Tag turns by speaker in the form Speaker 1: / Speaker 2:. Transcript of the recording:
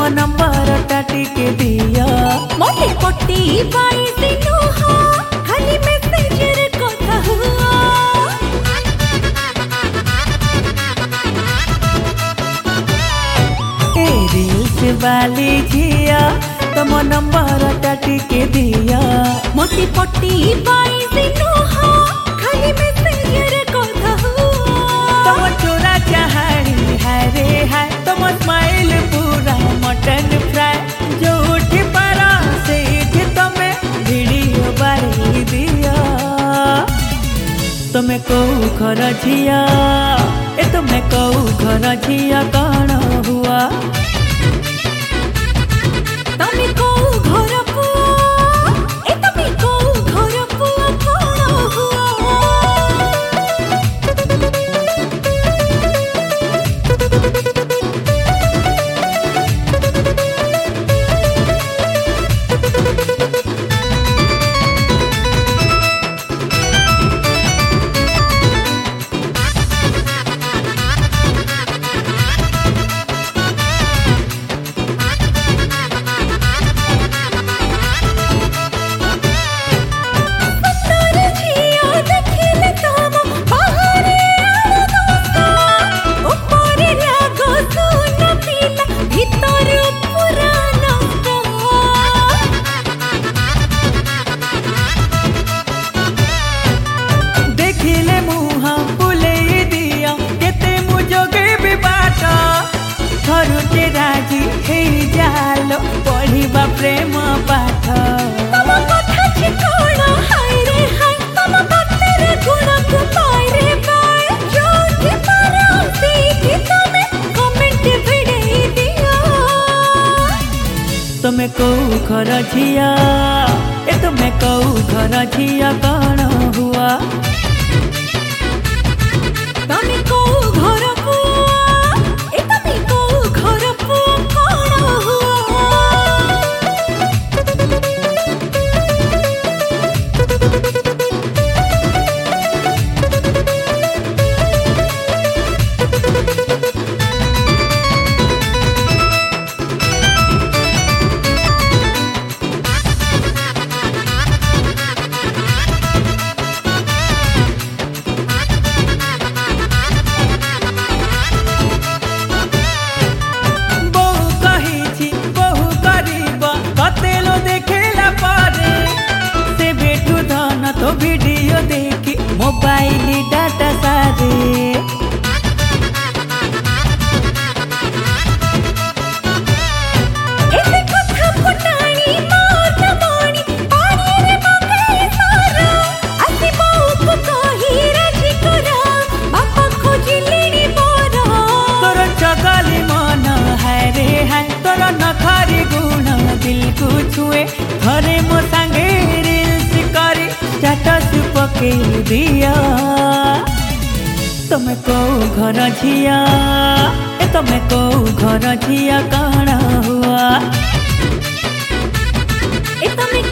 Speaker 1: number टाटी के दिया
Speaker 2: मोटे पट्टी बाई दिनो हा खाली मैसेज रे कथा हुआ
Speaker 1: ए रील्स वाली झिया तुम नंबर टाटी के दिया
Speaker 2: मोटी पट्टी बाई दिनो हा खाली मैसेज रे कथा हुआ
Speaker 1: तुम चोरा चाहाड़ी है रे है तुम स्माइल पूरा मटन फ्राई जो उठ पारा से तुम्हें वीडियो बारी दिया तुम्हें कौ घर झिया ए तुम्हें कौ घर झिया कौन हुआ
Speaker 2: तमे को घर पुआ ए तमे को घर पुआ कौन हुआ
Speaker 1: राजी हे जालो पढ़िबा प्रेम पाठ
Speaker 2: तम कथा छिकोण हाय रे हाय तम भक्तर गुण को पाय रे पाय जोठी पारा सीधी तमे कमेंट भिड़े दिया
Speaker 1: तुम्हें कौ घर झिया ए तुम्हें कौ घर झिया कौन हुआ
Speaker 2: तमे को घर पुआ ए तमे को घर पुआ कौन हुआ
Speaker 1: तो वीडियो देखी मोबाइल डाटा सारे
Speaker 2: ऐसे कथा फुटानी मार नमानी पानी रे मगे सारा असी बाऊ को कही राजी करा बापा खोजी लेनी मोरा
Speaker 1: तोर चगली मन है रे है तोर नखरी गुण दिल को छुए घरे मो संगे रील्स करी स्टेटस पके दिया तुम्हें को घर झिया ए तुम्हें को घर झिया कौन हुआ
Speaker 2: ए तमे